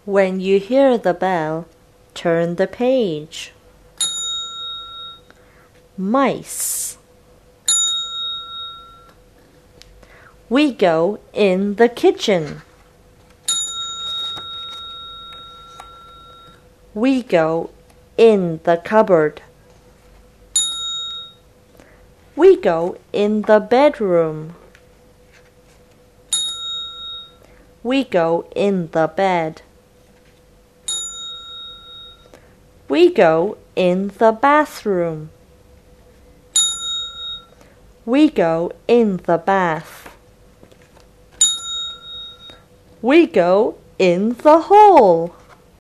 When you hear the bell, turn the page. Mice. We go in the kitchen. We go in the cupboard. We go in the bedroom. We go in the bed. We go in the bathroom. We go in the bath. We go in the hall.